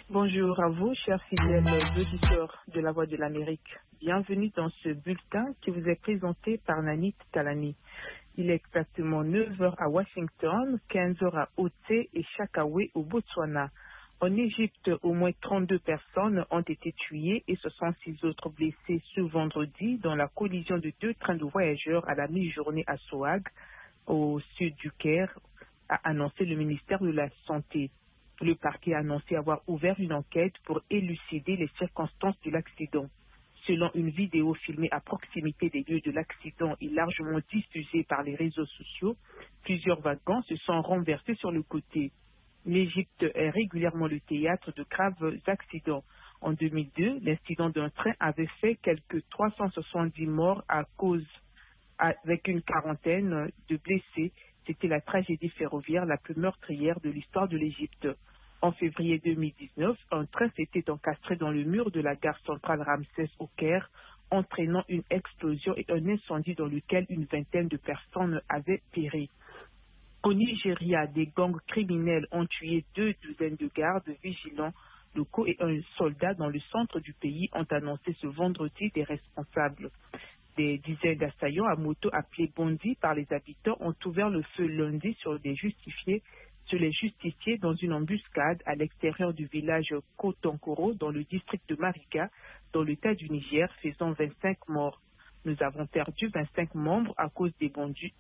Bonjour à vous, chers fidèles auditeurs de la Voix de l'Amérique. Bienvenue dans ce bulletin qui vous est présenté par Nanit Talani. Il est exactement 9 heures à Washington, 15 heures à Otte et Chakawe au Botswana. En Égypte, au moins 32 personnes ont été tuées et 66 autres blessées ce vendredi dans la collision de deux trains de voyageurs à la mi-journée à Sohag, au sud du Caire, a annoncé le ministère de la Santé. Le parquet a annoncé avoir ouvert une enquête pour élucider les circonstances de l'accident. Selon une vidéo filmée à proximité des lieux de l'accident et largement diffusée par les réseaux sociaux, plusieurs wagons se sont renversés sur le côté. L'Égypte est régulièrement le théâtre de graves accidents. En 2002, l'incident d'un train avait fait quelques 370 morts avec une quarantaine de blessés. C'était la tragédie ferroviaire la plus meurtrière de l'histoire de l'Égypte. En février 2019, un train s'était encastré dans le mur de la gare centrale Ramsès au Caire, entraînant une explosion et un incendie dans lequel une vingtaine de personnes avaient péri. Au Nigeria, des gangs criminels ont tué 2 douzaines de gardes vigilants locaux et un soldat dans le centre du pays ont annoncé ce vendredi des responsables. Des dizaines d'assaillants à moto appelés bandits par les habitants ont ouvert le feu lundi sur les justiciers dans une embuscade à l'extérieur du village Kotankoro dans le district de Mariga, dans l'État du Niger, faisant 25 morts. Nous avons perdu 25 membres à cause des bandits.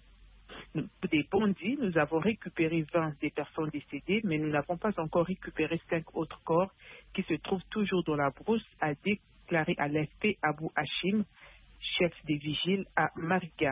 Nous avons récupéré 20 des personnes décédées, mais nous n'avons pas encore récupéré 5 autres corps qui se trouvent toujours dans la brousse, a déclaré à l'AFP Abou Hachim, chef des vigiles à Mariga.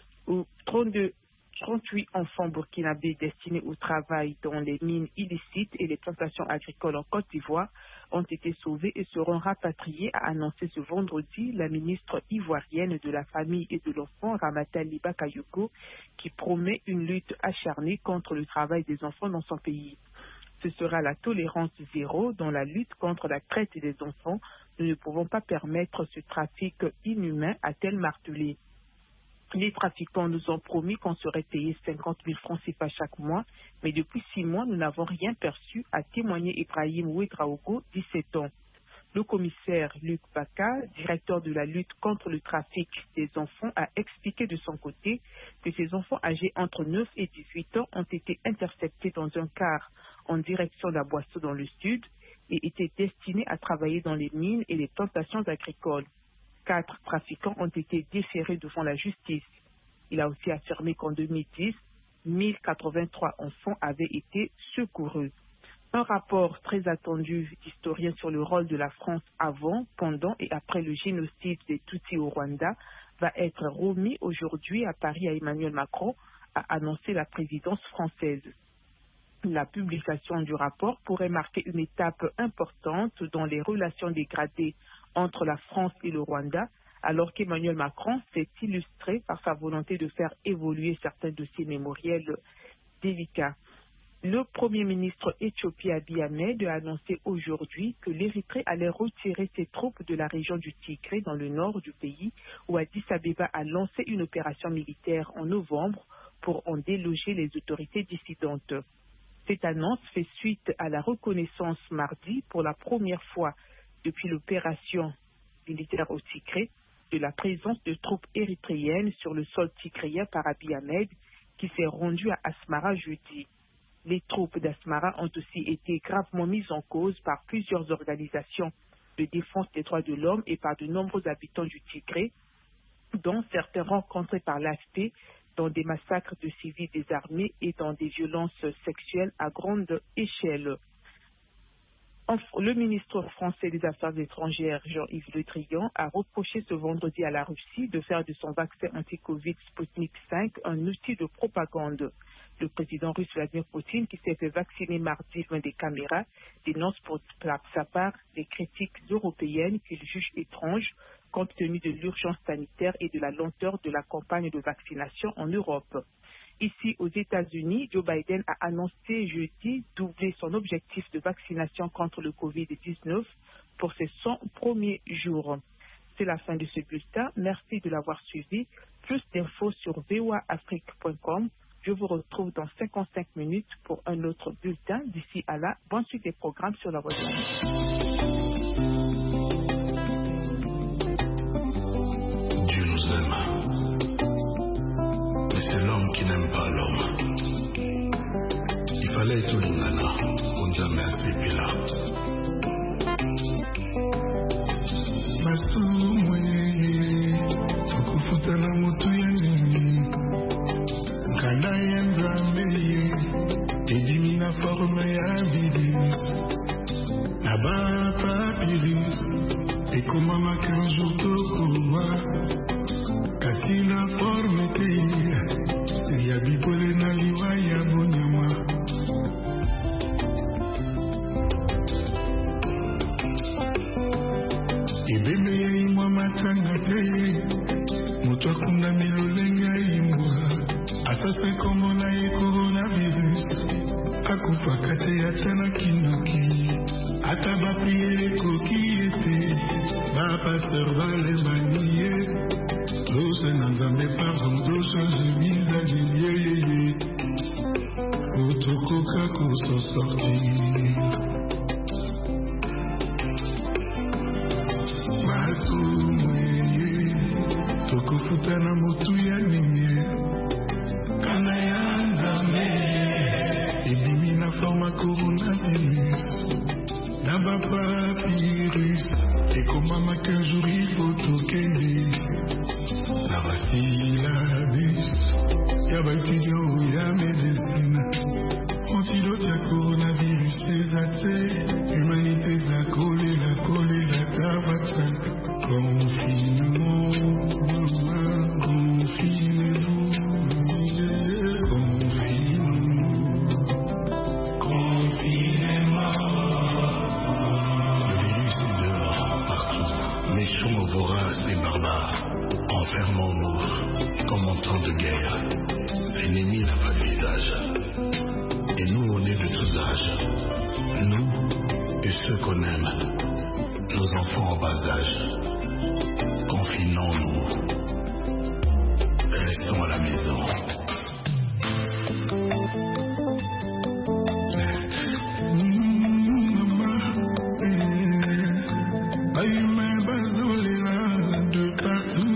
38 enfants burkinabés destinés au travail dans les mines illicites et les plantations agricoles en Côte d'Ivoire ont été sauvés et seront rapatriés, a annoncé ce vendredi la ministre ivoirienne de la Famille et de l'Enfant, Ramata Liba Kayoko, qui promet une lutte acharnée contre le travail des enfants dans son pays. Ce sera la tolérance zéro dans la lutte contre la traite des enfants. Nous ne pouvons pas permettre ce trafic inhumain, a-t-elle martelé. Les trafiquants nous ont promis qu'on serait payé 50 000 francs CFA chaque mois, mais depuis 6 mois, nous n'avons rien perçu, a témoigné Ibrahim Ouedraogo, 17 ans. Le commissaire Luc Baka, directeur de la lutte contre le trafic des enfants, a expliqué de son côté que ces enfants âgés entre 9 et 18 ans ont été interceptés dans un car en direction d'Aboisseau dans le sud et étaient destinés à travailler dans les mines et les plantations agricoles. 4 trafiquants ont été déférés devant la justice. Il a aussi affirmé qu'en 2010, 1083 enfants avaient été secourus. Un rapport très attendu d'historiens sur le rôle de la France avant, pendant et après le génocide des Tutsis au Rwanda va être remis aujourd'hui à Paris à Emmanuel Macron, a annoncé la présidence française. La publication du rapport pourrait marquer une étape importante dans les relations dégradées entre la France et le Rwanda, alors qu'Emmanuel Macron s'est illustré par sa volonté de faire évoluer certains dossiers mémoriels délicats. Le Premier ministre éthiopien Abiy Ahmed a annoncé aujourd'hui que l'Érythrée allait retirer ses troupes de la région du Tigré dans le nord du pays, où Addis Abeba a lancé une opération militaire en novembre pour en déloger les autorités dissidentes. Cette annonce fait suite à la reconnaissance mardi pour la première fois depuis l'opération militaire au Tigré de la présence de troupes érythréennes sur le sol tigréen par Abiy Ahmed qui s'est rendu à Asmara jeudi. Les troupes d'Asmara ont aussi été gravement mises en cause par plusieurs organisations de défense des droits de l'homme et par de nombreux habitants du Tigré, dont certains rencontrés par l'AFP dans des massacres de civils désarmés et dans des violences sexuelles à grande échelle. Le ministre français des Affaires étrangères, Jean-Yves Le Drian, a reproché ce vendredi à la Russie de faire de son vaccin anti-Covid Sputnik V un outil de propagande. Le président russe Vladimir Poutine, qui s'est fait vacciner mardi loin des caméras, dénonce pour sa part les critiques européennes qu'il juge étranges compte tenu de l'urgence sanitaire et de la lenteur de la campagne de vaccination en Europe. Ici, aux États-Unis, Joe Biden a annoncé jeudi doubler son objectif de vaccination contre le Covid-19 pour ses 100 premiers jours. C'est la fin de ce bulletin. Merci de l'avoir suivi. Plus d'infos sur voaafrique.com. Je vous retrouve dans 55 minutes pour un autre bulletin. D'ici à là, bonne suite des programmes sur la voie de la musique. Dieu nous aime, mais c'est l'homme qui n'aime pas l'homme. Il fallait tout l'ingana, on jamais assez pila. Kufutana mutu yanini Kana yanzame Edimi na forme ya bibi Naba papyrus Ekomama qu'un jour tokuwa Kasi la forme te Ya bipole na liwa ya bonyama Ebebe ya imwa matanga te Moto kuna milolenga imwa Asase komona ye coronavirus Akufa kate atana kinoki Ataba priye koki ete Ba pasteur vale maniye Dose nanzambe pardon dose jemise agiye Otokoka koso sortir Tokufutana mutu ya ninye Kana ya nzame Ebimi na forma coronavirus Naba papyrus Ekomama qu'un jour il faut tokende Naba syllabus Yaba étudiant ou ya médecine Antidote ya coronavirus les accès Humanité la coller la tabac Confinement, confinez-vous, confinez-moi. Le virus est dehors, partout. Méchants, voraces et barbares. Enfermons-nous comme en temps de guerre. L'ennemi n'a pas de visage. Et nous, on est de tous âges. Nous et ceux qu'on aime. Nos enfants en bas âge. Confinons-nous. Restons à la maison. De partout.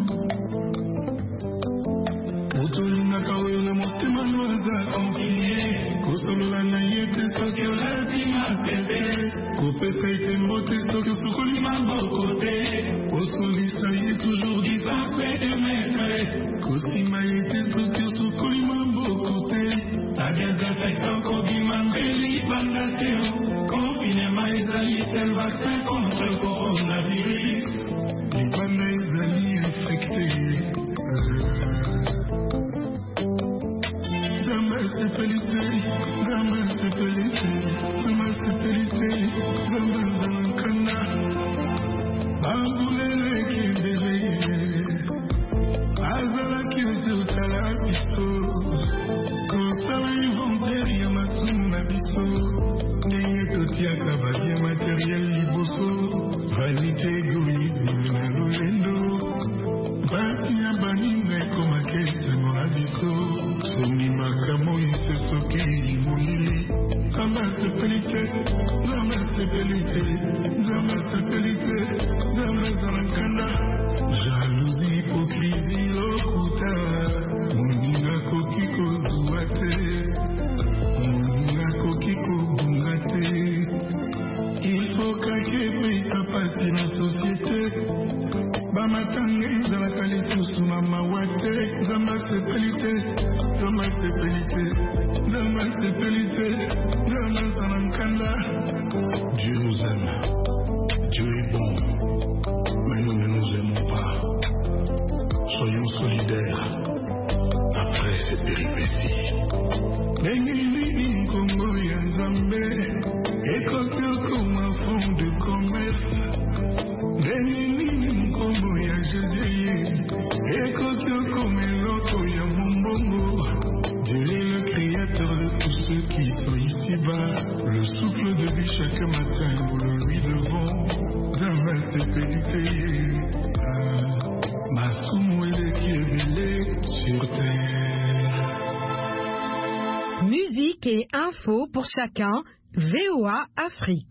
Jalousie, hypocrisie, lokuta, moninga kokiko duate, moninga kokiko bungate. Il faut que ça passe dans la société. Bamatanga dans la calice sous ma mawate, zama sepelite, zama sepelite, zama sepelite, zama sanankanda. Dieu nous aime, Dieu est bon, mais nous ne nous aimons pas. Soyons solidaires après ces péripéties. Nengini Congo ya Nzambe, écoutez comme un fond de commerce. Nengini Congo ya Jésus, écoutez comme un loco ya Mombongo. Dieu est le créateur de tous ceux qui sont ici-bas. Le souffle de vie chaque matin, nous le lui devons. Jamais stabilité. Ma soumouille qui est vélée sur terre. pour chacun, VOA Afrique.